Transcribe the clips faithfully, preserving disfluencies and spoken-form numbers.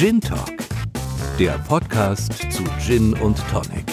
Gin Talk, der Podcast zu Gin und Tonic.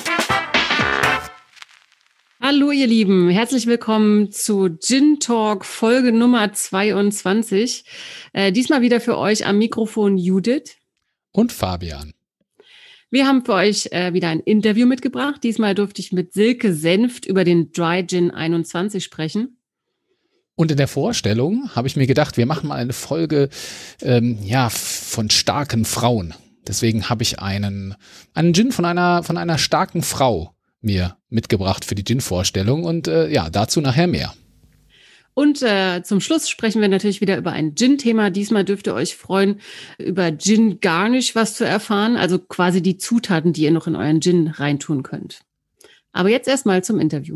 Hallo ihr Lieben, herzlich willkommen zu Gin Talk Folge Nummer zweiundzwanzig. Äh, diesmal wieder für euch am Mikrofon Judith und Fabian. Wir haben für euch äh, wieder ein Interview mitgebracht. Diesmal durfte ich mit Silke Senft über den Dry Gin einundzwanzig sprechen. Und in der Vorstellung habe ich mir gedacht, wir machen mal eine Folge ähm, ja, von starken Frauen. Deswegen habe ich einen, einen Gin von einer, von einer starken Frau mir mitgebracht für die Gin-Vorstellung. Und äh, ja, dazu nachher mehr. Und äh, zum Schluss sprechen wir natürlich wieder über ein Gin-Thema. Diesmal dürft ihr euch freuen, über Gin Garnish was zu erfahren. Also quasi die Zutaten, die ihr noch in euren Gin reintun könnt. Aber jetzt erstmal zum Interview.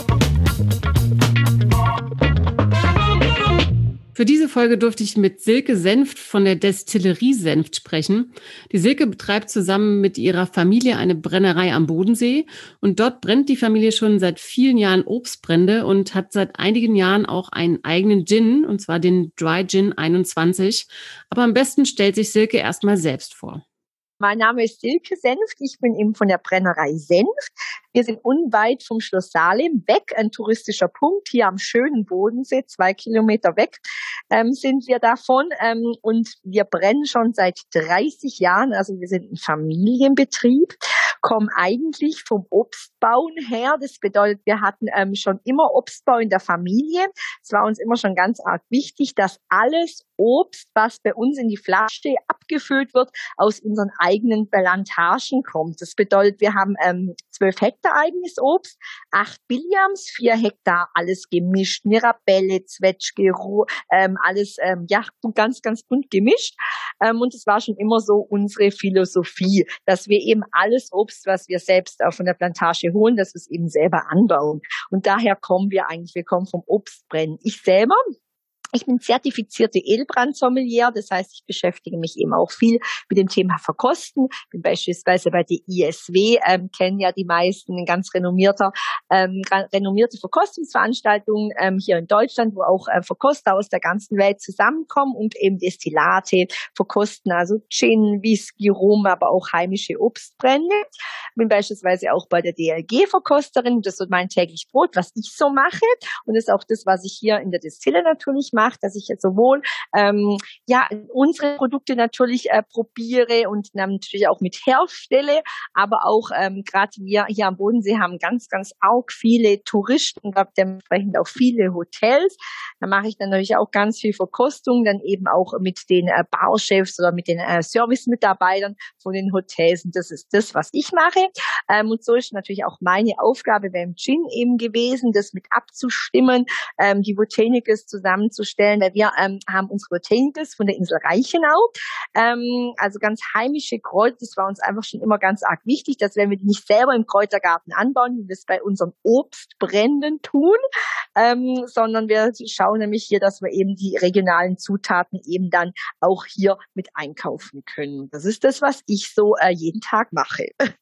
Für diese Folge durfte ich mit Silke Senft von der Destillerie Senft sprechen. Die Silke betreibt zusammen mit ihrer Familie eine Brennerei am Bodensee und dort brennt die Familie schon seit vielen Jahren Obstbrände und hat seit einigen Jahren auch einen eigenen Gin, und zwar den Dry Gin einundzwanzig. Aber am besten stellt sich Silke erstmal selbst vor. Mein Name ist Silke Senft, ich bin eben von der Brennerei Senft. Wir sind unweit vom Schloss Salem weg, ein touristischer Punkt hier am schönen Bodensee, zwei Kilometer weg ähm, sind wir davon ähm, und wir brennen schon seit dreißig Jahren, also wir sind ein Familienbetrieb, kommen eigentlich vom Obstbauen her. Das bedeutet, wir hatten ähm, schon immer Obstbau in der Familie. Es war uns immer schon ganz arg wichtig, dass alles Obst, was bei uns in die Flasche abgefüllt wird, aus unseren eigenen Plantagen kommt. Das bedeutet, wir haben ähm, zwölf Hektar eigenes Obst, acht Billiams, vier Hektar alles gemischt, Mirabelle, Zwetschge, ähm, alles ähm, ja ganz, ganz bunt gemischt. Ähm, und es war schon immer so unsere Philosophie, dass wir eben alles Obst, was wir selbst auch von der Plantage holen, dass wir es eben selber anbauen. Und daher kommen wir eigentlich, wir kommen vom Obstbrennen. Ich selber, ich bin zertifizierte Edelbrand-Sommelier, das heißt, ich beschäftige mich eben auch viel mit dem Thema Verkosten. Bin beispielsweise bei der I S W, ähm, kennen ja die meisten, ein ganz renommierter, ähm, renommierte Verkostungsveranstaltung ähm, hier in Deutschland, wo auch äh, Verkoster aus der ganzen Welt zusammenkommen und eben Destillate verkosten, also Gin, Whisky, Rum, aber auch heimische Obstbrände. Bin beispielsweise auch bei der D L G-Verkosterin, das ist mein täglich Brot, was ich so mache, und das ist auch das, was ich hier in der Destille natürlich mache, dass ich jetzt sowohl ähm, ja unsere Produkte natürlich äh, probiere und dann natürlich auch mit herstelle, aber auch ähm, gerade wir hier am Bodensee haben ganz, ganz arg viele Touristen, dementsprechend auch viele Hotels. Da mache ich dann natürlich auch ganz viel Verkostung, dann eben auch mit den äh, Barchefs oder mit den äh, Service-Mitarbeitern von den Hotels. Und das ist das, was ich mache. Ähm, und so ist natürlich auch meine Aufgabe beim Gin eben gewesen, das mit abzustimmen, ähm, die Botanicals zusammenzustellen, weil wir ähm, haben unsere Botanicals von der Insel Reichenau, ähm, also ganz heimische Kräuter. Das war uns einfach schon immer ganz arg wichtig, dass wenn wir die nicht selber im Kräutergarten anbauen, wie wir es bei unseren Obstbränden tun, ähm, sondern wir schauen nämlich hier, dass wir eben die regionalen Zutaten eben dann auch hier mit einkaufen können. Das ist das, was ich so äh, jeden Tag mache.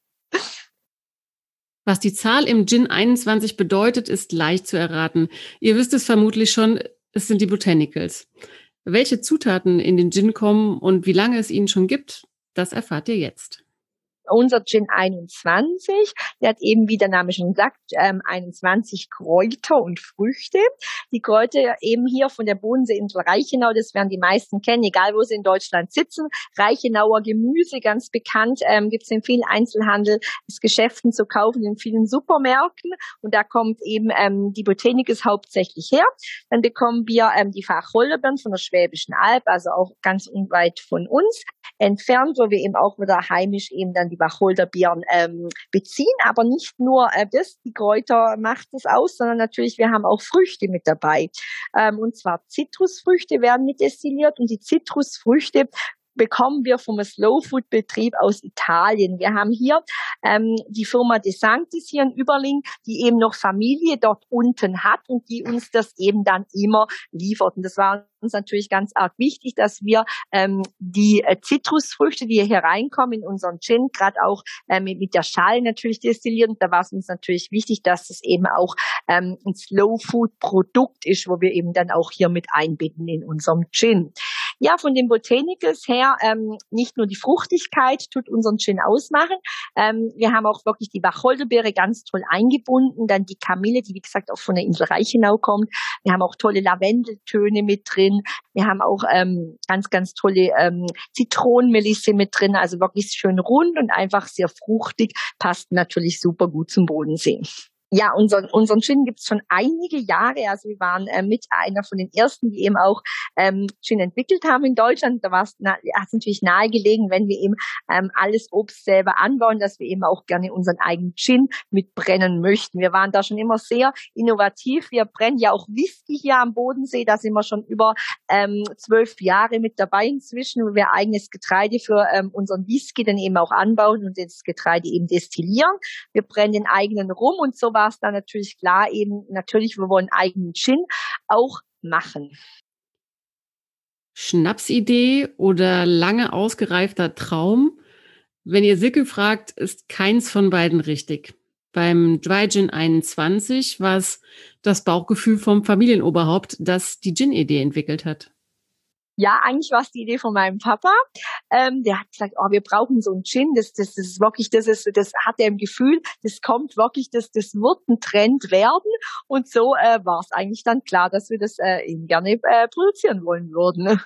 Was die Zahl im Gin einundzwanzig bedeutet, ist leicht zu erraten. Ihr wisst es vermutlich schon, es sind die Botanicals. Welche Zutaten in den Gin kommen und wie lange es ihn schon gibt, das erfahrt ihr jetzt. Unser Gin einundzwanzig, der hat eben, wie der Name schon sagt, ähm, einundzwanzig Kräuter und Früchte. Die Kräuter eben hier von der Bodenseeinsel Reichenau, das werden die meisten kennen, egal wo sie in Deutschland sitzen. Reichenauer Gemüse, ganz bekannt, ähm, gibt es in vielen Einzelhandel, ist Geschäften zu kaufen, in vielen Supermärkten. Und da kommt eben ähm, die Botanicals hauptsächlich her. Dann bekommen wir ähm, die Wacholderbeeren von der Schwäbischen Alb, also auch ganz unweit von uns entfernt, wo wir eben auch wieder heimisch eben dann die Wacholderbeeren ähm, beziehen, aber nicht nur äh, das, die Kräuter macht es aus, sondern natürlich, wir haben auch Früchte mit dabei. Ähm, und zwar Zitrusfrüchte werden mit destilliert und die Zitrusfrüchte bekommen wir vom Slow-Food-Betrieb aus Italien. Wir haben hier ähm, die Firma De Sanctis hier in Überling, die eben noch Familie dort unten hat und die uns das eben dann immer liefert. Und das war uns natürlich ganz arg wichtig, dass wir ähm, die äh, Zitrusfrüchte, die hier reinkommen in unseren Gin, gerade auch ähm, mit der Schale natürlich destillieren. Da war es uns natürlich wichtig, dass es eben auch ähm, ein Slow-Food-Produkt ist, wo wir eben dann auch hier mit einbinden in unserem Gin. Ja, von den Botanicals her, ähm, nicht nur die Fruchtigkeit tut unseren Gin ausmachen. Ähm, wir haben auch wirklich die Wacholderbeere ganz toll eingebunden, dann die Kamille, die wie gesagt auch von der Insel Reichenau kommt. Wir haben auch tolle Lavendeltöne mit drin. Wir haben auch ähm, ganz, ganz tolle ähm, Zitronenmelisse mit drin, also wirklich schön rund und einfach sehr fruchtig, passt natürlich super gut zum Bodensee. Ja, unseren, unseren Gin gibt's schon einige Jahre. Also wir waren äh, mit einer von den ersten, die eben auch ähm, Gin entwickelt haben in Deutschland. Da war es na, natürlich nahegelegen, wenn wir eben ähm, alles Obst selber anbauen, dass wir eben auch gerne unseren eigenen Gin mitbrennen möchten. Wir waren da schon immer sehr innovativ. Wir brennen ja auch Whisky hier am Bodensee. Da sind wir schon über ähm, zwölf Jahre mit dabei inzwischen, wo wir eigenes Getreide für ähm, unseren Whisky dann eben auch anbauen und das Getreide eben destillieren. Wir brennen den eigenen Rum und so war es dann natürlich klar, eben natürlich, wir wollen eigenen Gin auch machen. Schnapsidee oder lange ausgereifter Traum? Wenn ihr Silke fragt, ist keins von beiden richtig. Beim Dry Gin einundzwanzig war es das Bauchgefühl vom Familienoberhaupt, das die Gin-Idee entwickelt hat. Ja, eigentlich war es die Idee von meinem Papa. Ähm, der hat gesagt, oh, wir brauchen so einen Gin. Das, das, das ist wirklich, das ist, das hat er im Gefühl, das kommt wirklich, das, das wird ein Trend werden. Und so äh, war es eigentlich dann klar, dass wir das äh, eben gerne äh, produzieren wollen würden.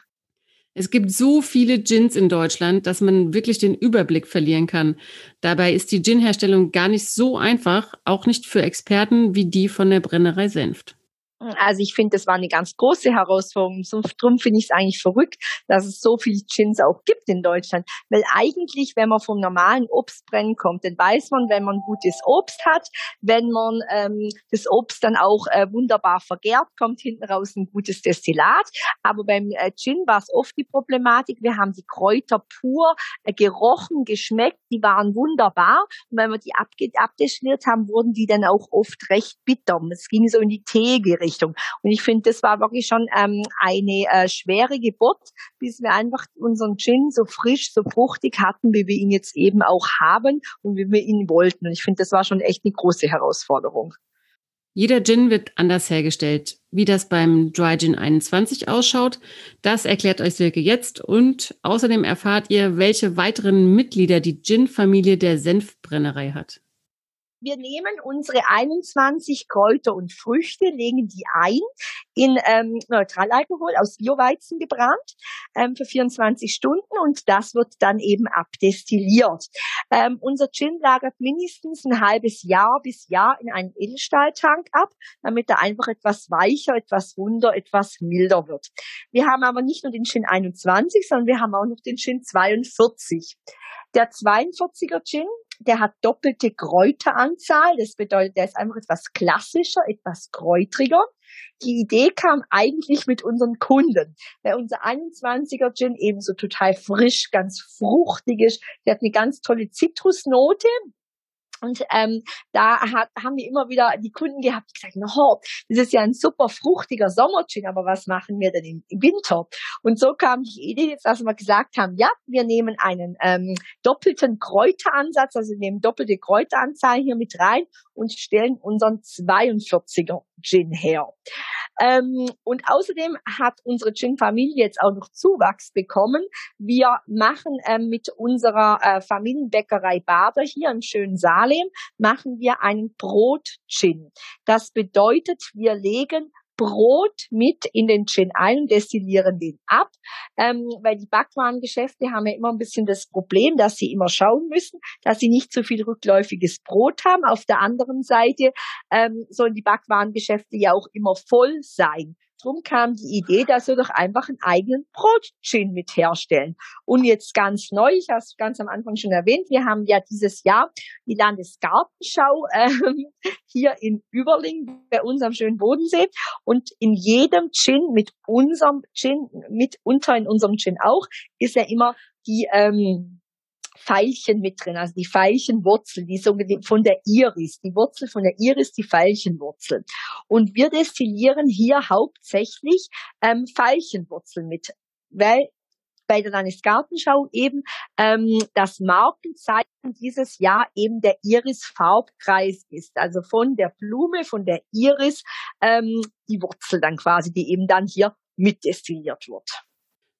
Es gibt so viele Gins in Deutschland, dass man wirklich den Überblick verlieren kann. Dabei ist die Gin-Herstellung gar nicht so einfach, auch nicht für Experten wie die von der Brennerei Senft. Also ich finde, das war eine ganz große Herausforderung. So, drum finde ich es eigentlich verrückt, dass es so viele Gins auch gibt in Deutschland. Weil eigentlich, wenn man vom normalen Obstbrennen kommt, dann weiß man, wenn man gutes Obst hat, wenn man ähm, das Obst dann auch äh, wunderbar vergärt, kommt hinten raus ein gutes Destillat. Aber beim äh, Gin war es oft die Problematik, wir haben die Kräuter pur äh, gerochen, geschmeckt, die waren wunderbar. Und wenn wir die abge- abdestilliert haben, wurden die dann auch oft recht bitter. Es ging so in die Teegerichtung. Und ich finde, das war wirklich schon ähm, eine äh, schwere Geburt, bis wir einfach unseren Gin so frisch, so fruchtig hatten, wie wir ihn jetzt eben auch haben und wie wir ihn wollten. Und ich finde, das war schon echt eine große Herausforderung. Jeder Gin wird anders hergestellt. Wie das beim Dry Gin einundzwanzig ausschaut, das erklärt euch Silke jetzt. Und außerdem erfahrt ihr, welche weiteren Mitglieder die Gin-Familie der Senfbrennerei hat. Wir nehmen unsere einundzwanzig Kräuter und Früchte, legen die ein in ähm, Neutralalkohol aus Bioweizen gebrannt ähm, für vierundzwanzig Stunden und das wird dann eben abdestilliert. Ähm, unser Gin lagert mindestens ein halbes Jahr bis Jahr in einen Edelstahltank ab, damit er einfach etwas weicher, etwas runder, etwas milder wird. Wir haben aber nicht nur den Gin einundzwanzig, sondern wir haben auch noch den Gin zweiundvierzig. Der zweiundvierziger Gin, der hat doppelte Kräuteranzahl. Das bedeutet, der ist einfach etwas klassischer, etwas kräutriger. Die Idee kam eigentlich mit unseren Kunden, weil unser einundzwanziger Gin eben so total frisch, ganz fruchtig ist. Der hat eine ganz tolle Zitrusnote. Und ähm, da hat, haben wir immer wieder die Kunden gehabt, die gesagt haben, oh, das ist ja ein super fruchtiger Sommergin, aber was machen wir denn im, im Winter? Und so kam die Idee jetzt, dass wir gesagt haben, ja, wir nehmen einen ähm, doppelten Kräuteransatz, also wir nehmen doppelte Kräuteranzahl hier mit rein und stellen unseren zweiundvierziger Gin her. Ähm, und außerdem hat unsere Gin-Familie jetzt auch noch Zuwachs bekommen. Wir machen ähm, mit unserer äh, Familienbäckerei Bader hier im schönen Salem, machen wir einen Brot-Gin. Das bedeutet, wir legen Brot mit in den Gin ein und destillieren den ab, ähm, weil die Backwarengeschäfte haben ja immer ein bisschen das Problem, dass sie immer schauen müssen, dass sie nicht so viel rückläufiges Brot haben. Auf der anderen Seite ähm, sollen die Backwarengeschäfte ja auch immer voll sein. Drum kam die Idee, dass wir doch einfach einen eigenen Brot-Gin mit herstellen. Und jetzt ganz neu, ich habe es ganz am Anfang schon erwähnt, wir haben ja dieses Jahr die Landesgartenschau ähm, hier in Überling bei uns am schönen Bodensee. Und in jedem Gin mit unserem Gin, mitunter in unserem Gin auch, ist ja immer die ähm, Veilchen mit drin, also die Veilchenwurzel, die sogenannte von der Iris, die Wurzel von der Iris, die Veilchenwurzel. Und wir destillieren hier hauptsächlich ähm, Veilchenwurzel mit, weil bei der Landesgartenschau eben ähm, das Markenzeichen dieses Jahr eben der Iris-Farbkreis ist, also von der Blume, von der Iris, ähm, die Wurzel dann quasi, die eben dann hier mitdestilliert wird.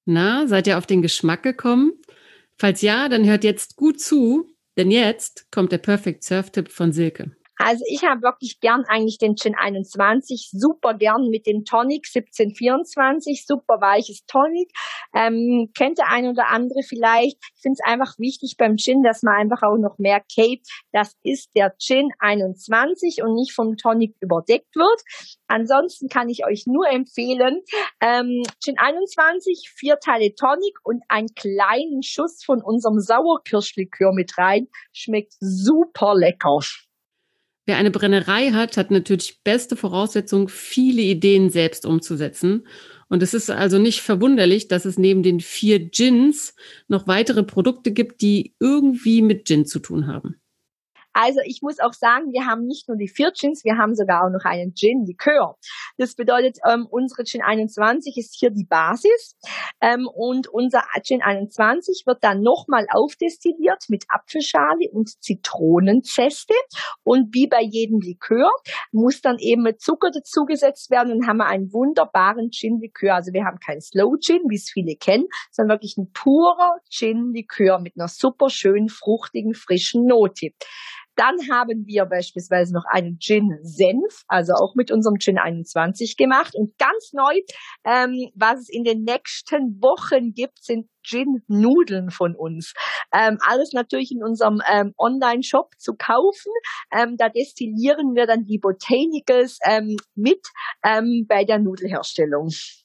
Na, seid ihr auf den Geschmack gekommen? Falls ja, dann hört jetzt gut zu, denn jetzt kommt der Perfect Surf-Tipp von Silke. Also ich habe wirklich gern eigentlich den Gin einundzwanzig, super gern mit dem Tonic siebzehn vierundzwanzig, super weiches Tonic. Ähm, kennt der ein oder andere vielleicht. Ich finde es einfach wichtig beim Gin, dass man einfach auch noch mehr Cape, das ist der Gin einundzwanzig und nicht vom Tonic überdeckt wird. Ansonsten kann ich euch nur empfehlen, ähm, Gin einundzwanzig, vier Teile Tonic und einen kleinen Schuss von unserem Sauerkirschlikör mit rein. Schmeckt super lecker. Wer eine Brennerei hat, hat natürlich beste Voraussetzung, viele Ideen selbst umzusetzen. Und es ist also nicht verwunderlich, dass es neben den vier Gins noch weitere Produkte gibt, die irgendwie mit Gin zu tun haben. Also ich muss auch sagen, wir haben nicht nur die vier Gins, wir haben sogar auch noch einen Gin-Likör. Das bedeutet, ähm, unsere Gin einundzwanzig ist hier die Basis ähm, und unser Gin einundzwanzig wird dann nochmal aufdestilliert mit Apfelschale und Zitronenzeste und wie bei jedem Likör muss dann eben mit Zucker dazugesetzt werden und haben wir einen wunderbaren Gin-Likör. Also wir haben keinen Slow Gin, wie es viele kennen, sondern wirklich ein purer Gin-Likör mit einer super schönen, fruchtigen, frischen Note. Dann haben wir beispielsweise noch einen Gin-Senf, also auch mit unserem Gin einundzwanzig gemacht. Und ganz neu, ähm, was es in den nächsten Wochen gibt, sind Gin-Nudeln von uns. Ähm, alles natürlich in unserem ähm, Online-Shop zu kaufen. Ähm, da destillieren wir dann die Botanicals ähm, mit ähm, bei der Nudelherstellung.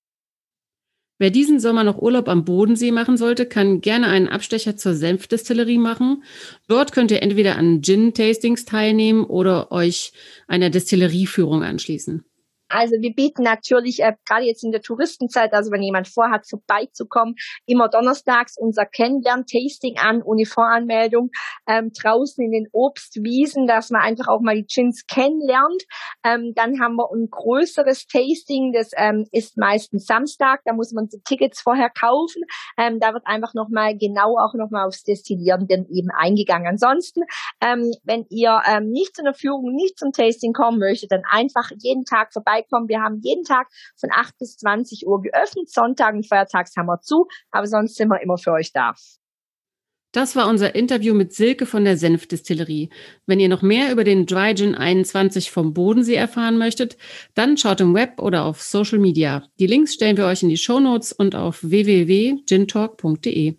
Wer diesen Sommer noch Urlaub am Bodensee machen sollte, kann gerne einen Abstecher zur Senfdestillerie machen. Dort könnt ihr entweder an Gin-Tastings teilnehmen oder euch einer Destillerieführung anschließen. Also wir bieten natürlich äh, gerade jetzt in der Touristenzeit, also wenn jemand vorhat, vorbeizukommen, immer donnerstags unser Kennenlern-Tasting an, ohne Voranmeldung, ähm, draußen in den Obstwiesen, dass man einfach auch mal die Gins kennenlernt. Ähm, dann haben wir ein größeres Tasting, das ähm, ist meistens Samstag, da muss man die Tickets vorher kaufen. Ähm, da wird einfach nochmal genau auch nochmal aufs Destillieren dann eben eingegangen. Ansonsten, ähm, wenn ihr ähm, nicht zu einer Führung, nicht zum Tasting kommen möchtet, dann einfach jeden Tag vorbei kommen. Wir haben jeden Tag von acht bis zwanzig Uhr geöffnet. Sonntagen und Feiertags haben wir zu, aber sonst sind wir immer für euch da. Das war unser Interview mit Silke von der Senfdestillerie. Wenn ihr noch mehr über den Dry Gin einundzwanzig vom Bodensee erfahren möchtet, dann schaut im Web oder auf Social Media. Die Links stellen wir euch in die Shownotes und auf w w w punkt gin talk punkt d e.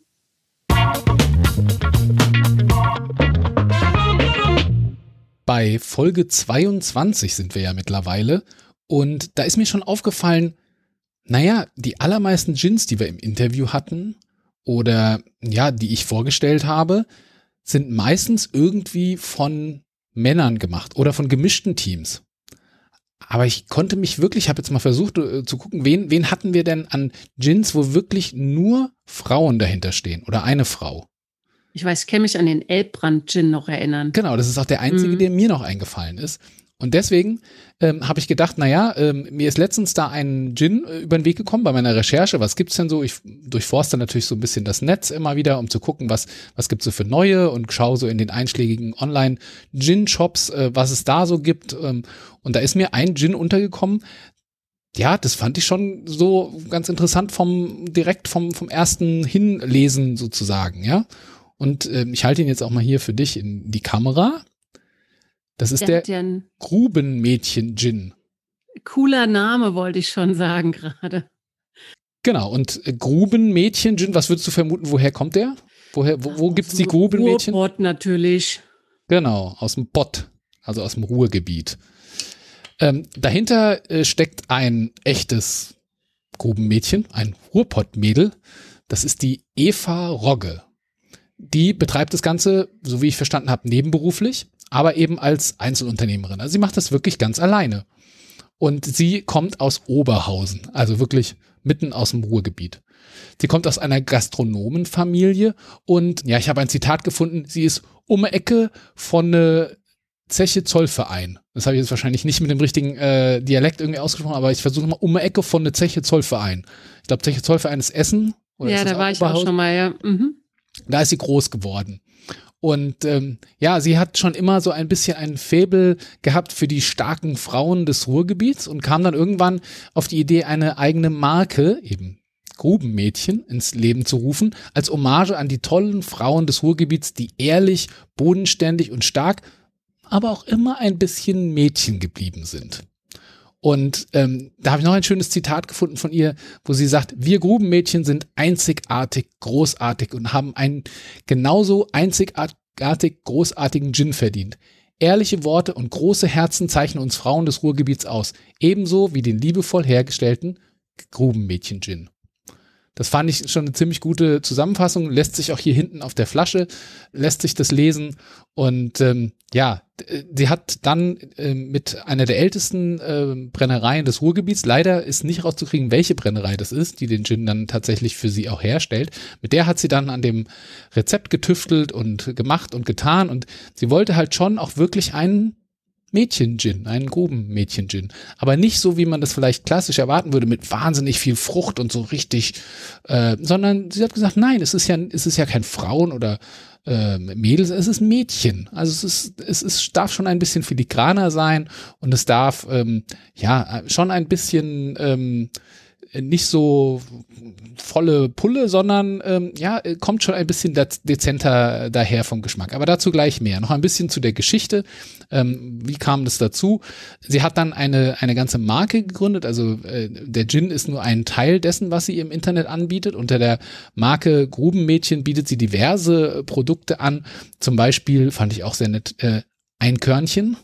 Bei Folge zweiundzwanzig sind wir ja mittlerweile. Und da ist mir schon aufgefallen, naja, die allermeisten Gins, die wir im Interview hatten oder ja, die ich vorgestellt habe, sind meistens irgendwie von Männern gemacht oder von gemischten Teams. Aber ich konnte mich wirklich, ich habe jetzt mal versucht äh, zu gucken, wen, wen hatten wir denn an Gins, wo wirklich nur Frauen dahinter stehen oder eine Frau. Ich weiß, ich kann mich an den Elbbrand-Gin noch erinnern. Genau, das ist auch der einzige, mhm. der mir noch eingefallen ist. Und deswegen ähm, habe ich gedacht, naja, ähm, mir ist letztens da ein Gin äh, über den Weg gekommen bei meiner Recherche. Was gibt's denn so? Ich durchforste natürlich so ein bisschen das Netz immer wieder, um zu gucken, was was gibt's so für neue und schaue so in den einschlägigen Online-Gin-Shops, äh, was es da so gibt. Ähm, und da ist mir ein Gin untergekommen. Ja, das fand ich schon so ganz interessant vom direkt vom vom ersten Hinlesen sozusagen, ja. Und ähm, ich halte ihn jetzt auch mal hier für dich in die Kamera. Das ist der, der ja Grubenmädchen-Gin. Cooler Name, wollte ich schon sagen gerade. Genau, und äh, Grubenmädchen-Gin, was würdest du vermuten, woher kommt der? Woher, wo, wo gibt es die Grubenmädchen? Ruhrpott natürlich. Genau, aus dem Pott, also aus dem Ruhrgebiet. Ähm, dahinter äh, steckt ein echtes Grubenmädchen, ein Ruhrpottmädel. Das ist die Eva Rogge. Die betreibt das Ganze, so wie ich verstanden habe, nebenberuflich, aber eben als Einzelunternehmerin. Also sie macht das wirklich ganz alleine. Und sie kommt aus Oberhausen, also wirklich mitten aus dem Ruhrgebiet. Sie kommt aus einer Gastronomenfamilie und ja, ich habe ein Zitat gefunden, sie ist um die Ecke von eine Zeche Zollverein. Das habe ich jetzt wahrscheinlich nicht mit dem richtigen äh, Dialekt irgendwie ausgesprochen, aber ich versuche mal um die Ecke von eine Zeche Zollverein. Ich glaube, Zeche Zollverein ist Essen. Oder ja, ist da war ich auch schon mal, ja. Mhm. Da ist sie groß geworden. Und ähm, ja, sie hat schon immer so ein bisschen ein Faible gehabt für die starken Frauen des Ruhrgebiets und kam dann irgendwann auf die Idee, eine eigene Marke, eben Grubenmädchen ins Leben zu rufen, als Hommage an die tollen Frauen des Ruhrgebiets, die ehrlich, bodenständig und stark, aber auch immer ein bisschen Mädchen geblieben sind. Und ähm, da habe ich noch ein schönes Zitat gefunden von ihr, wo sie sagt, wir Grubenmädchen sind einzigartig, großartig und haben einen genauso einzigartig großartigen Gin verdient. Ehrliche Worte und große Herzen zeichnen uns Frauen des Ruhrgebiets aus, ebenso wie den liebevoll hergestellten Grubenmädchen-Gin. Das fand ich schon eine ziemlich gute Zusammenfassung, lässt sich auch hier hinten auf der Flasche, lässt sich das lesen und ähm, ja, sie hat dann äh, mit einer der ältesten äh, Brennereien des Ruhrgebiets, leider ist nicht rauszukriegen, welche Brennerei das ist, die den Gin dann tatsächlich für sie auch herstellt, mit der hat sie dann an dem Rezept getüftelt und gemacht und getan und sie wollte halt schon auch wirklich einen Mädchen-Gin, einen Grubenmädchen-Gin. Aber nicht so, wie man das vielleicht klassisch erwarten würde, mit wahnsinnig viel Frucht und so richtig, äh, sondern sie hat gesagt, nein, es ist ja, es ist ja kein Frauen- oder äh, Mädels, es ist Mädchen. Also es ist, es ist, darf schon ein bisschen filigraner sein und es darf, ähm, ja, schon ein bisschen, ähm, nicht so volle Pulle, sondern ähm, ja, kommt schon ein bisschen dezenter daher vom Geschmack. Aber dazu gleich mehr. Noch ein bisschen zu der Geschichte. Ähm, wie kam das dazu? Sie hat dann eine eine ganze Marke gegründet. Also äh, der Gin ist nur ein Teil dessen, was sie im Internet anbietet. Unter der Marke Grubenmädchen bietet sie diverse Produkte an. Zum Beispiel, fand ich auch sehr nett, äh, ein Körnchen.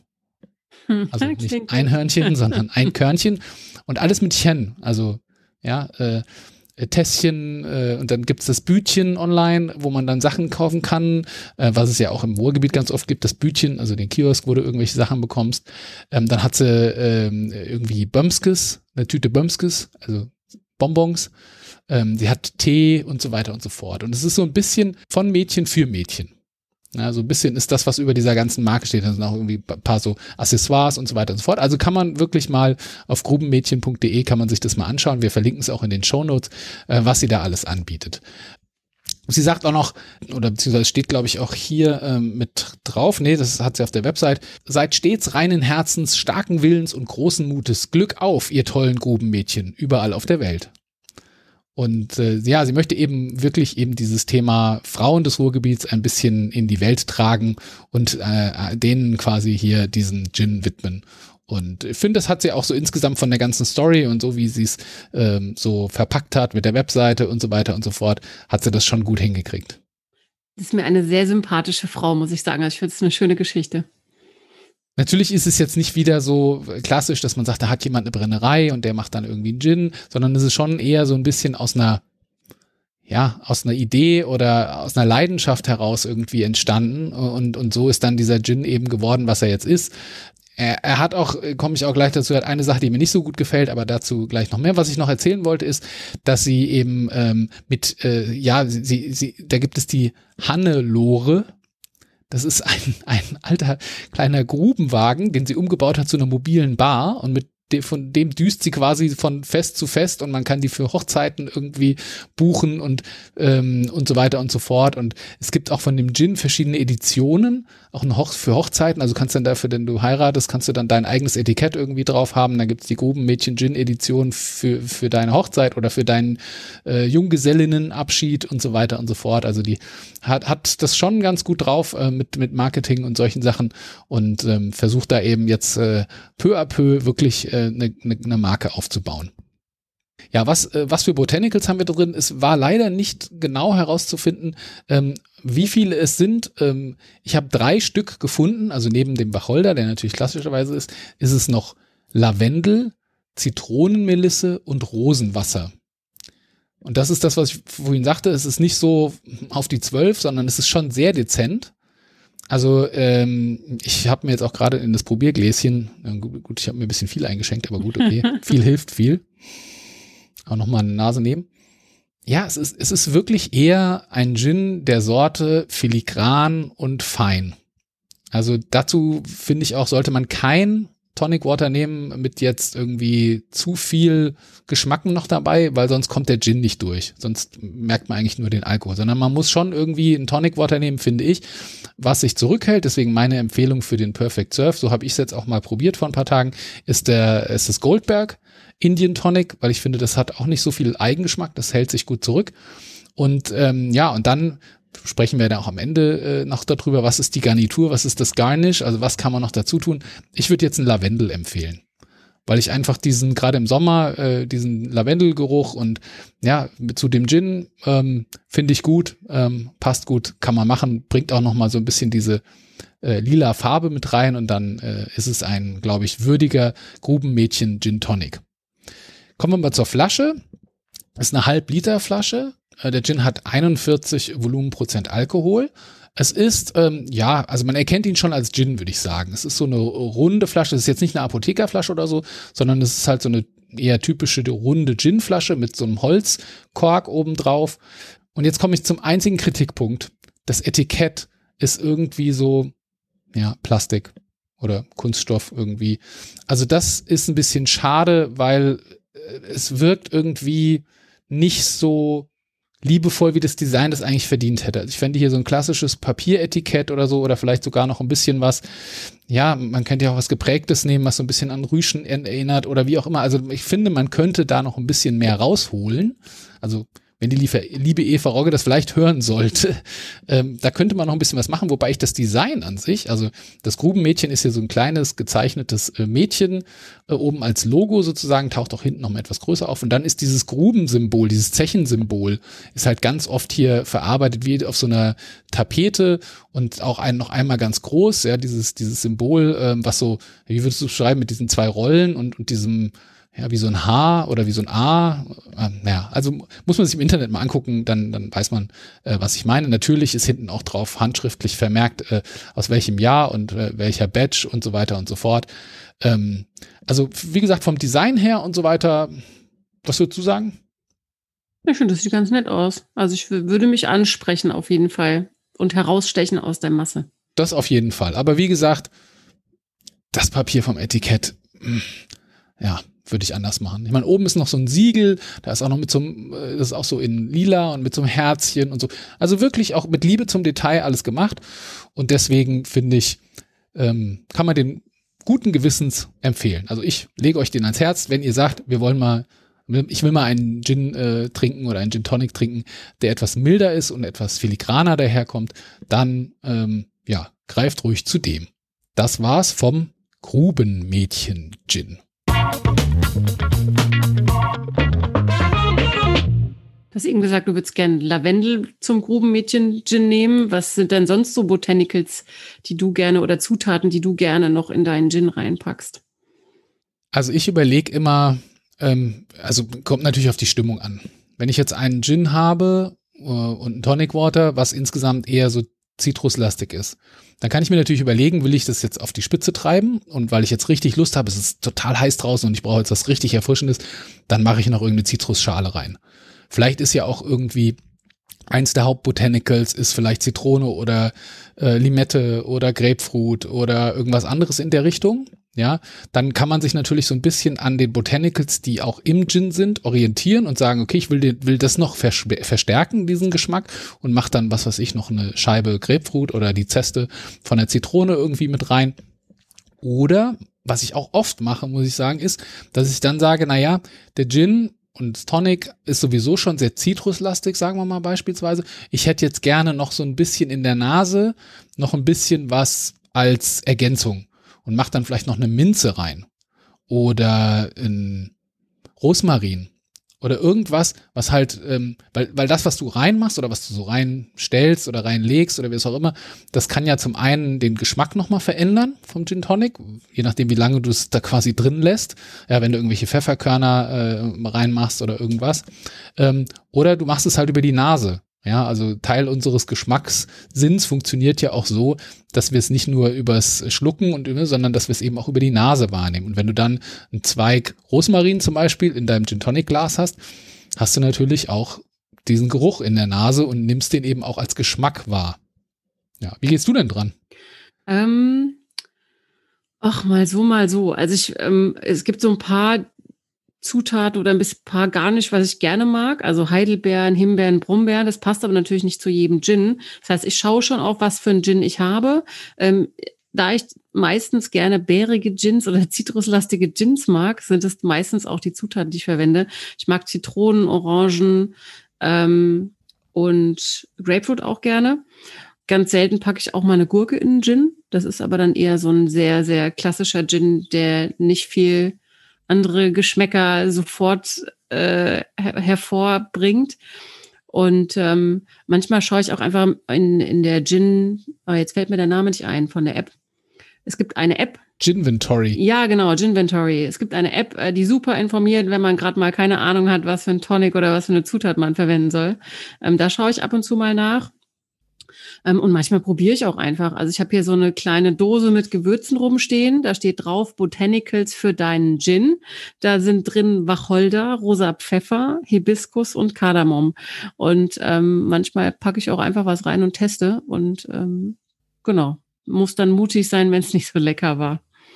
Also nicht ein Hörnchen, sondern ein Körnchen. Und alles mit Chen. Also ja, äh, Tässchen äh, und dann gibt's das Bütchen online, wo man dann Sachen kaufen kann, äh, was es ja auch im Ruhrgebiet ganz oft gibt, das Bütchen, also den Kiosk, wo du irgendwelche Sachen bekommst. Ähm, dann hat sie ähm, irgendwie Bömskes, eine Tüte Bömskes, also Bonbons. Ähm, sie hat Tee und so weiter und so fort. Und es ist so ein bisschen von Mädchen für Mädchen. Ja, so ein bisschen ist das, was über dieser ganzen Marke steht. Da sind auch irgendwie ein paar so Accessoires und so weiter und so fort. Also kann man wirklich mal auf grubenmädchen punkt de kann man sich das mal anschauen. Wir verlinken es auch in den Shownotes, äh, was sie da alles anbietet. Sie sagt auch noch, oder beziehungsweise steht, glaube ich, auch hier ähm, mit drauf, nee, das hat sie auf der Website, seid stets reinen Herzens, starken Willens und großen Mutes. Glück auf, ihr tollen Grubenmädchen, überall auf der Welt. Und äh, ja, sie möchte eben wirklich eben dieses Thema Frauen des Ruhrgebiets ein bisschen in die Welt tragen und äh, denen quasi hier diesen Gin widmen. Und ich finde, das hat sie auch so insgesamt von der ganzen Story und so, wie sie es ähm, so verpackt hat mit der Webseite und so weiter und so fort, hat sie das schon gut hingekriegt. Das ist mir eine sehr sympathische Frau, muss ich sagen. Also ich finde es eine schöne Geschichte. Natürlich ist es jetzt nicht wieder so klassisch, dass man sagt, da hat jemand eine Brennerei und der macht dann irgendwie einen Gin, sondern es ist schon eher so ein bisschen aus einer, ja, aus einer Idee oder aus einer Leidenschaft heraus irgendwie entstanden und, und so ist dann dieser Gin eben geworden, was er jetzt ist. Er, er hat auch, komme ich auch gleich dazu, hat eine Sache, die mir nicht so gut gefällt, aber dazu gleich noch mehr. Was ich noch erzählen wollte, ist, dass sie eben ähm, mit, äh, ja, sie, sie, da gibt es die Hannelore. Das ist ein, ein alter kleiner Grubenwagen, den sie umgebaut hat zu einer mobilen Bar und mit dem, von dem düst sie quasi von Fest zu Fest und man kann die für Hochzeiten irgendwie buchen und ähm, und so weiter und so fort. Und es gibt auch von dem Gin verschiedene Editionen, auch ein Hoch für Hochzeiten. Also kannst dann dafür, wenn du heiratest, kannst du dann dein eigenes Etikett irgendwie drauf haben. Dann gibt's die Grubenmädchen-Gin-Edition für für deine Hochzeit oder für deinen äh, Junggesellinnenabschied und so weiter und so fort. Also die hat hat das schon ganz gut drauf äh, mit mit Marketing und solchen Sachen und ähm, versucht da eben jetzt äh, peu à peu wirklich äh, eine, eine Marke aufzubauen. Ja, was, äh, was für Botanicals haben wir da drin? Es war leider nicht genau herauszufinden, ähm, wie viele es sind. Ähm, ich habe drei Stück gefunden, also neben dem Wacholder, der natürlich klassischerweise ist, ist es noch Lavendel, Zitronenmelisse und Rosenwasser. Und das ist das, was ich vorhin sagte, es ist nicht so auf die zwölf, sondern es ist schon sehr dezent. Also ähm, ich habe mir jetzt auch gerade in das Probiergläschen, äh, gut, gut, ich habe mir ein bisschen viel eingeschenkt, aber gut, okay, viel hilft viel. Auch nochmal eine Nase nehmen. Ja, es ist, es ist wirklich eher ein Gin der Sorte filigran und fein. Also dazu finde ich auch, sollte man kein Tonic Water nehmen mit jetzt irgendwie zu viel Geschmack noch dabei, weil sonst kommt der Gin nicht durch. Sonst merkt man eigentlich nur den Alkohol, sondern man muss schon irgendwie einen Tonic Water nehmen, finde ich, was sich zurückhält, deswegen meine Empfehlung für den Perfect Surf, so habe ich es jetzt auch mal probiert vor ein paar Tagen, ist der ist das Goldberg Indian Tonic, weil ich finde, das hat auch nicht so viel Eigengeschmack, das hält sich gut zurück. Und ähm, ja, und dann sprechen wir dann auch am Ende äh, noch darüber, was ist die Garnitur, was ist das Garnish, also was kann man noch dazu tun. Ich würde jetzt einen Lavendel empfehlen, weil ich einfach diesen, gerade im Sommer, äh, diesen Lavendelgeruch und ja, zu dem Gin ähm, finde ich gut, ähm, passt gut, kann man machen, bringt auch noch mal so ein bisschen diese äh, lila Farbe mit rein und dann äh, ist es ein, glaube ich, würdiger Grubenmädchen Gin Tonic. Kommen wir mal zur Flasche. Das ist eine Halb-Liter-Flasche. Äh, der Gin hat einundvierzig Volumenprozent Alkohol. Es ist, ähm, ja, also man erkennt ihn schon als Gin, würde ich sagen. Es ist so eine runde Flasche. Es ist jetzt nicht eine Apothekerflasche oder so, sondern es ist halt so eine eher typische runde Gin-Flasche mit so einem Holzkork obendrauf. Und jetzt komme ich zum einzigen Kritikpunkt. Das Etikett ist irgendwie so, ja, Plastik oder Kunststoff irgendwie. Also das ist ein bisschen schade, weil es wirkt irgendwie nicht so liebevoll, wie das Design das eigentlich verdient hätte. Also ich fände hier so ein klassisches Papieretikett oder so oder vielleicht sogar noch ein bisschen was, ja, man könnte ja auch was Geprägtes nehmen, was so ein bisschen an Rüschen erinnert oder wie auch immer. Also ich finde, man könnte da noch ein bisschen mehr rausholen. Also wenn die liebe Eva Rogge das vielleicht hören sollte, ähm, da könnte man noch ein bisschen was machen, wobei ich das Design an sich, also das Grubenmädchen ist hier so ein kleines gezeichnetes äh, Mädchen äh, oben als Logo sozusagen, taucht auch hinten noch mal etwas größer auf und dann ist dieses Grubensymbol, dieses Zechensymbol, ist halt ganz oft hier verarbeitet wie auf so einer Tapete und auch ein, noch einmal ganz groß, ja, dieses, dieses Symbol, ähm, was so, wie würdest du schreiben, mit diesen zwei Rollen und, und diesem ja, wie so ein H oder wie so ein A. Ähm, naja, also muss man sich im Internet mal angucken, dann, dann weiß man, äh, was ich meine. Natürlich ist hinten auch drauf handschriftlich vermerkt, äh, aus welchem Jahr und äh, welcher Badge und so weiter und so fort. Ähm, also, wie gesagt, vom Design her und so weiter, was würdest du sagen? Ich finde, das sieht ganz nett aus. Also ich w- würde mich ansprechen auf jeden Fall und herausstechen aus der Masse. Das auf jeden Fall. Aber wie gesagt, das Papier vom Etikett, mh, ja, würde ich anders machen. Ich meine, oben ist noch so ein Siegel, da ist auch noch mit so einem, das ist auch so in lila und mit so einem Herzchen und so. Also wirklich auch mit Liebe zum Detail alles gemacht. Und deswegen finde ich, ähm, kann man den guten Gewissens empfehlen. Also ich lege euch den ans Herz, wenn ihr sagt, wir wollen mal, ich will mal einen Gin äh, trinken oder einen Gin Tonic trinken, der etwas milder ist und etwas filigraner daherkommt, dann, ähm, ja, greift ruhig zu dem. Das war's vom Grubenmädchen Gin. Du hast eben gesagt, du würdest gerne Lavendel zum Grubenmädchen-Gin nehmen. Was sind denn sonst so Botanicals, die du gerne oder Zutaten, die du gerne noch in deinen Gin reinpackst? Also ich überlege immer, ähm, also kommt natürlich auf die Stimmung an. Wenn ich jetzt einen Gin habe äh, und einen Tonic Water, was insgesamt eher so zitruslastig ist, dann kann ich mir natürlich überlegen, will ich das jetzt auf die Spitze treiben und weil ich jetzt richtig Lust habe, es ist total heiß draußen und ich brauche jetzt was richtig Erfrischendes, dann mache ich noch irgendeine Zitrusschale rein. Vielleicht ist ja auch irgendwie eins der Hauptbotanicals ist vielleicht Zitrone oder äh, Limette oder Grapefruit oder irgendwas anderes in der Richtung. Ja, dann kann man sich natürlich so ein bisschen an den Botanicals, die auch im Gin sind, orientieren und sagen, okay, ich will, den, will das noch vers- verstärken, diesen Geschmack und mach dann, was weiß ich, noch eine Scheibe Grapefruit oder die Zeste von der Zitrone irgendwie mit rein. Oder, was ich auch oft mache, muss ich sagen, ist, dass ich dann sage, naja, der Gin und das Tonic ist sowieso schon sehr zitruslastig, sagen wir mal beispielsweise. Ich hätte jetzt gerne noch so ein bisschen in der Nase, noch ein bisschen was als Ergänzung. Und mach dann vielleicht noch eine Minze rein oder ein Rosmarin oder irgendwas, was halt, ähm, weil, weil das, was du reinmachst oder was du so reinstellst oder reinlegst oder wie es auch immer, das kann ja zum einen den Geschmack nochmal verändern vom Gin Tonic, je nachdem, wie lange du es da quasi drin lässt. Ja, wenn du irgendwelche Pfefferkörner äh, reinmachst oder irgendwas. Ähm, oder du machst es halt über die Nase. Ja, also Teil unseres Geschmackssinns funktioniert ja auch so, dass wir es nicht nur übers Schlucken und über, sondern dass wir es eben auch über die Nase wahrnehmen. Und wenn du dann einen Zweig Rosmarin zum Beispiel in deinem Gin Tonic Glas hast, hast du natürlich auch diesen Geruch in der Nase und nimmst den eben auch als Geschmack wahr. Ja, wie gehst du denn dran? Ähm, ach, mal so, mal so. Also ich, ähm, es gibt so ein paar Zutaten oder ein bisschen paar Garnisch, was ich gerne mag. Also Heidelbeeren, Himbeeren, Brombeeren. Das passt aber natürlich nicht zu jedem Gin. Das heißt, ich schaue schon auch, was für einen Gin ich habe. Ähm, da ich meistens gerne bärige Gins oder zitruslastige Gins mag, sind es meistens auch die Zutaten, die ich verwende. Ich mag Zitronen, Orangen ähm, und Grapefruit auch gerne. Ganz selten packe ich auch mal eine Gurke in einen Gin. Das ist aber dann eher so ein sehr, sehr klassischer Gin, der nicht viel andere Geschmäcker sofort äh, her- hervorbringt. Und ähm, manchmal schaue ich auch einfach in, in der Gin, oh, jetzt fällt mir der Name nicht ein, von der App. Es gibt eine App. Ginventory. Ja, genau, Ginventory. Es gibt eine App, äh, die super informiert, wenn man gerade mal keine Ahnung hat, was für ein Tonic oder was für eine Zutat man verwenden soll. Ähm, da schaue ich ab und zu mal nach. Ähm, und manchmal probiere ich auch einfach. Also ich habe hier so eine kleine Dose mit Gewürzen rumstehen. Da steht drauf Botanicals für deinen Gin. Da sind drin Wacholder, rosa Pfeffer, Hibiskus und Kardamom. Und ähm, manchmal packe ich auch einfach was rein und teste. Und ähm, genau, muss dann mutig sein, wenn es nicht so lecker war.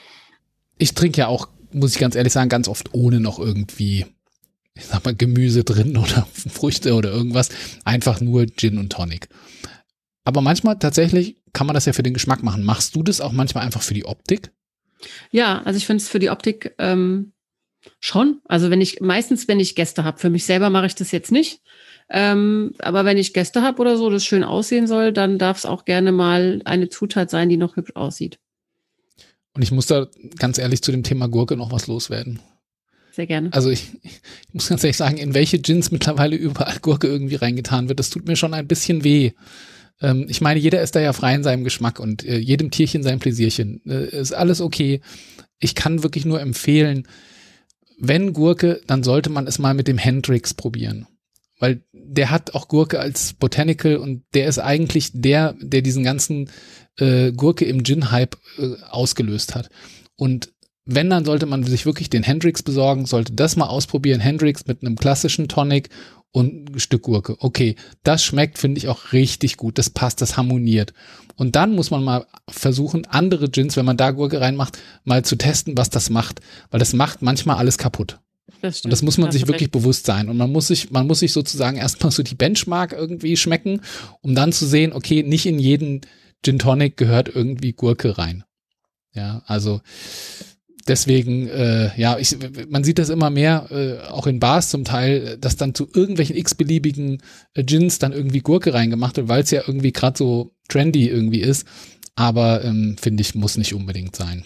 Ich trinke ja auch, muss ich ganz ehrlich sagen, ganz oft ohne noch irgendwie, ich sag mal, Gemüse drin oder Früchte oder irgendwas. Einfach nur Gin und Tonic. Aber manchmal tatsächlich kann man das ja für den Geschmack machen. Machst du das auch manchmal einfach für die Optik? Ja, also ich finde es für die Optik ähm, schon. Also wenn ich, meistens wenn ich Gäste habe, für mich selber mache ich das jetzt nicht. Ähm, aber wenn ich Gäste habe oder so, das schön aussehen soll, dann darf es auch gerne mal eine Zutat sein, die noch hübsch aussieht. Und ich muss da ganz ehrlich zu dem Thema Gurke noch was loswerden. Sehr gerne. Also ich, ich muss ganz ehrlich sagen, in welche Gins mittlerweile überall Gurke irgendwie reingetan wird, das tut mir schon ein bisschen weh. Ähm, ich meine, jeder ist da ja frei in seinem Geschmack und äh, jedem Tierchen sein Pläsierchen. Äh, ist alles okay. Ich kann wirklich nur empfehlen, wenn Gurke, dann sollte man es mal mit dem Hendrix probieren. Weil der hat auch Gurke als Botanical und der ist eigentlich der, der diesen ganzen äh, Gurke im Gin-Hype äh, ausgelöst hat. Und wenn, dann sollte man sich wirklich den Hendrix besorgen, sollte das mal ausprobieren. Hendrix mit einem klassischen Tonic und ein Stück Gurke. Okay, das schmeckt, finde ich, auch richtig gut. Das passt, das harmoniert. Und dann muss man mal versuchen, andere Gins, wenn man da Gurke reinmacht, mal zu testen, was das macht. Weil das macht manchmal alles kaputt. Das stimmt. Und das muss man Hast sich du wirklich recht. bewusst sein. Und man muss sich, man muss sich sozusagen erstmal so die Benchmark irgendwie schmecken, um dann zu sehen, okay, nicht in jeden Gin Tonic gehört irgendwie Gurke rein. Ja, also deswegen, äh, ja, ich, man sieht das immer mehr, äh, auch in Bars zum Teil, dass dann zu irgendwelchen x-beliebigen äh, Gins dann irgendwie Gurke reingemacht wird, weil es ja irgendwie gerade so trendy irgendwie ist. Aber ähm, finde ich, muss nicht unbedingt sein.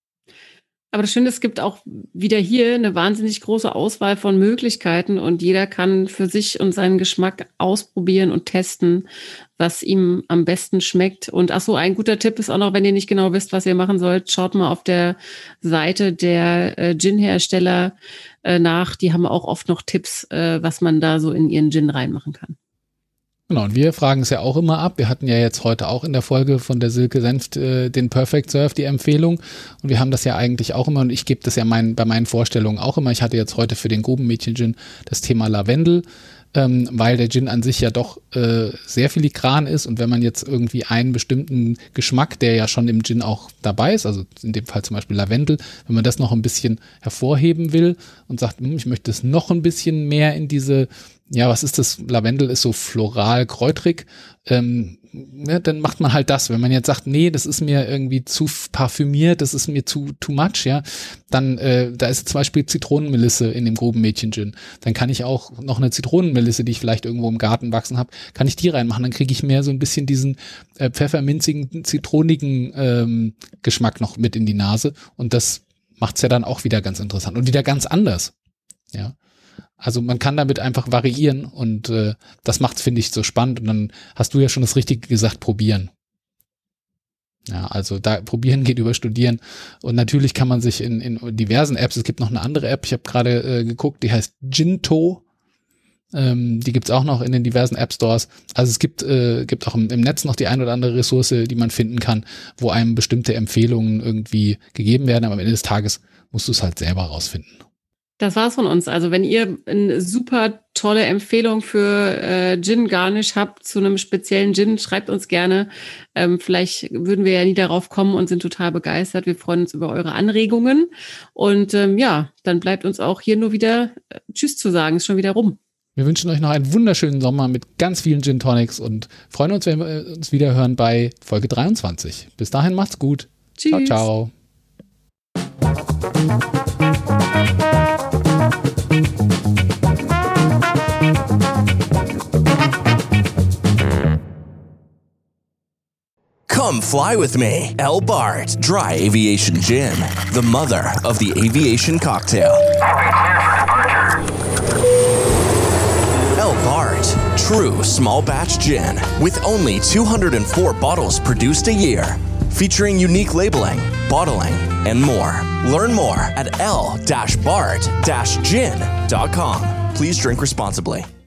Aber das Schöne, es gibt auch wieder hier eine wahnsinnig große Auswahl von Möglichkeiten und jeder kann für sich und seinen Geschmack ausprobieren und testen, was ihm am besten schmeckt. Und ach so, ein guter Tipp ist auch noch, wenn ihr nicht genau wisst, was ihr machen sollt, schaut mal auf der Seite der äh, Gin-Hersteller äh, nach. Die haben auch oft noch Tipps, äh, was man da so in ihren Gin reinmachen kann. Genau, und wir fragen es ja auch immer ab. Wir hatten ja jetzt heute auch in der Folge von der Silke Senft äh, den Perfect Serve, die Empfehlung. Und wir haben das ja eigentlich auch immer, und ich gebe das ja mein, bei meinen Vorstellungen auch immer. Ich hatte jetzt heute für den Grubenmädchen-Gin das Thema Lavendel, ähm, weil der Gin an sich ja doch äh, sehr filigran ist. Und wenn man jetzt irgendwie einen bestimmten Geschmack, der ja schon im Gin auch dabei ist, also in dem Fall zum Beispiel Lavendel, wenn man das noch ein bisschen hervorheben will und sagt, hm, ich möchte es noch ein bisschen mehr in diese, ja, was ist das? Lavendel ist so floral, kräutrig. Ähm, ja, dann macht man halt das. Wenn man jetzt sagt, nee, das ist mir irgendwie zu parfümiert, das ist mir zu too much, ja, dann, äh, da ist zum Beispiel Zitronenmelisse in dem Grubenmädchen-Gin. Dann kann ich auch noch eine Zitronenmelisse, die ich vielleicht irgendwo im Garten wachsen habe, kann ich die reinmachen. Dann kriege ich mehr so ein bisschen diesen äh, pfefferminzigen, zitronigen ähm, Geschmack noch mit in die Nase. Und das macht's ja dann auch wieder ganz interessant und wieder ganz anders, ja. Also man kann damit einfach variieren und äh, das macht's, finde ich, so spannend. Und dann hast du ja schon das Richtige gesagt, probieren. Ja, also da probieren geht über studieren. Und natürlich kann man sich in, in diversen Apps, es gibt noch eine andere App, ich habe gerade äh, geguckt, die heißt Ginto. Ähm, die gibt's auch noch in den diversen App Stores. Also es gibt, äh, gibt auch im, im Netz noch die ein oder andere Ressource, die man finden kann, wo einem bestimmte Empfehlungen irgendwie gegeben werden. Aber am Ende des Tages musst du es halt selber rausfinden. Das war's von uns. Also wenn ihr eine super tolle Empfehlung für äh, Gin Garnish habt zu einem speziellen Gin, schreibt uns gerne. Ähm, vielleicht würden wir ja nie darauf kommen und sind total begeistert. Wir freuen uns über eure Anregungen. Und ähm, ja, dann bleibt uns auch hier nur wieder äh, Tschüss zu sagen. Ist schon wieder rum. Wir wünschen euch noch einen wunderschönen Sommer mit ganz vielen Gin Tonics und freuen uns, wenn wir uns wieder hören bei Folge dreiundzwanzig. Bis dahin macht's gut. Tschüss. Ciao, ciao. Come fly with me. El Bart Dry Aviation Gin, the mother of the aviation cocktail. El Bart, true small batch gin with only two hundred four bottles produced a year, featuring unique labeling, bottling, and more. Learn more at el dash bart dash gin dot com. Please drink responsibly.